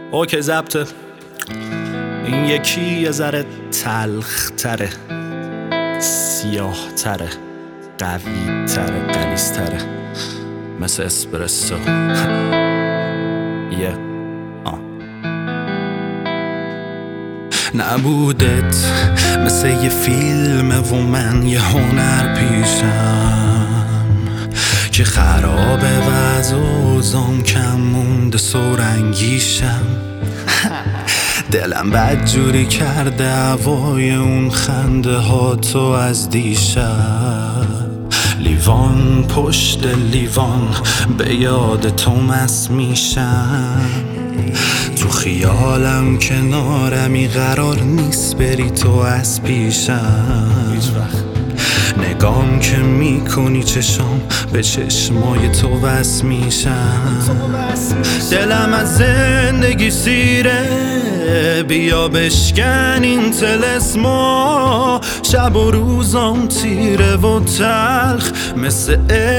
اوکی ضبطه. این یکی یه ذره تلخ تره، سیاه تره، قوی تره، قلیز تره، مثل اسپرسو. نبودت مثل یه فیلم و من یه هنر پیشم که خرابه وضع اوزام کم مونده سرانگیشم. دلم بدجوری کرده هوای اون خنده ها تو از دیشب. لیوان پشت لیوان به یاد تو مست میشم. تو خیالم کنارمی قرار نیست بری تو از پیشم. نگام که میکنی چشام به چشمای تو وصل میشم. دلم از زندگی سیره، بیا بشکن این طلسما. شب و روزام تیره و تلخ مثل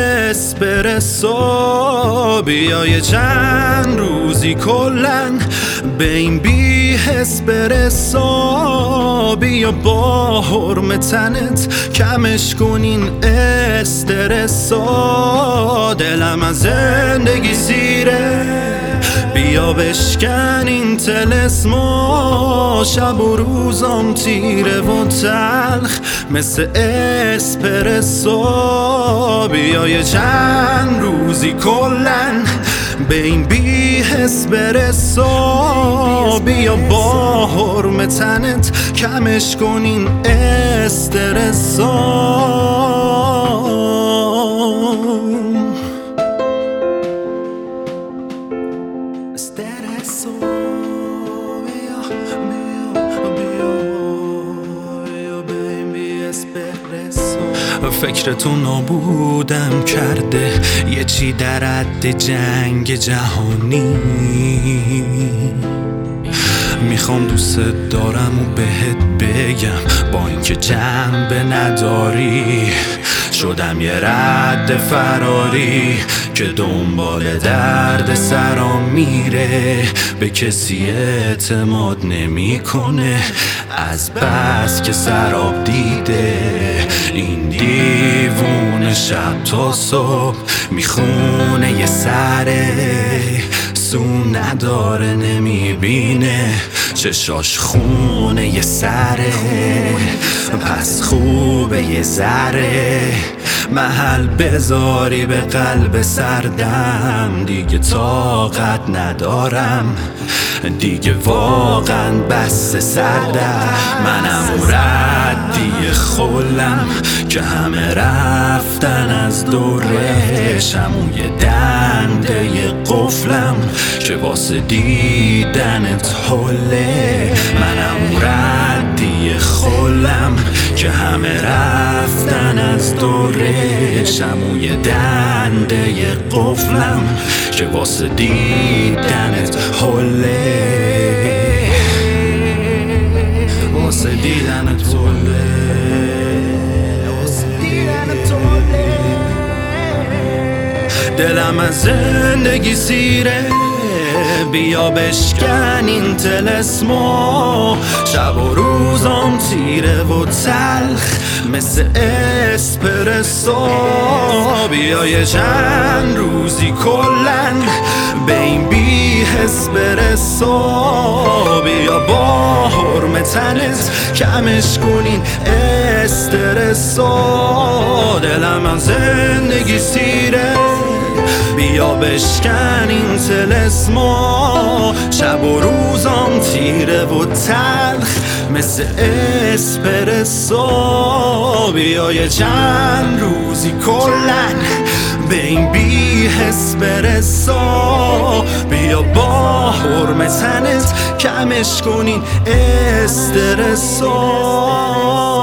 اسپرسو. بیا یه چند روزی کلن به این بی اسپرسو. بیا با حرم تنت کمش کن این استرسو. دلم از زندگی سیره، بیا بشکن این طلسما. شب و روزام تیره و تلخ مثل اسپرسو. بیا یه چند روزی کلن به این بی اسپرسو. بیا با حرم تنت کمش کن این استرسو. فکر تو نابودم کرده یه چی در حد جنگ جهانی. میخوام دوست دارم و بهت بگم با اینکه جنبه نداری. شدم یه رد فراری که دنبال درد سرام میره. به کسی اعتماد نمیکنه از بس که سراب دیده. این دیوونه شب تا صبح میخونه یه سره. سو نداره نمیبینه چشاش خونه یه سره. پس خوبه یه ذره محل بذاری به قلب سردم. دیگه طاقت ندارم دیگه واقعا بس سردم. منم ردی خلم که همه رفتن از دورشم. اون یه دنده یه قفلم که واسه دیدنت حله. منم ردی خلم که همه رفتن از دورشم. اون یه دنده یه قفلم که واسه دیدنت حله. واسه دیدنت حله. دلم از زندگی سیره، بیا بشکن این طلسما. شب و روزام تیره و تلخ مثل اسپرسو. بیا یه چند روزی کلن به این بی اسپرسو. بیا با حرم تنت کمش کن این استرسو. دلم از زندگی سیره، بیا بشکن این طلسما. شب و روزام تیره و تلخ مثل اسپرسو. بیا یه چند روزی کلن به این بی اسپرسو. بیا با حرم تنت کمش کن این استرسو.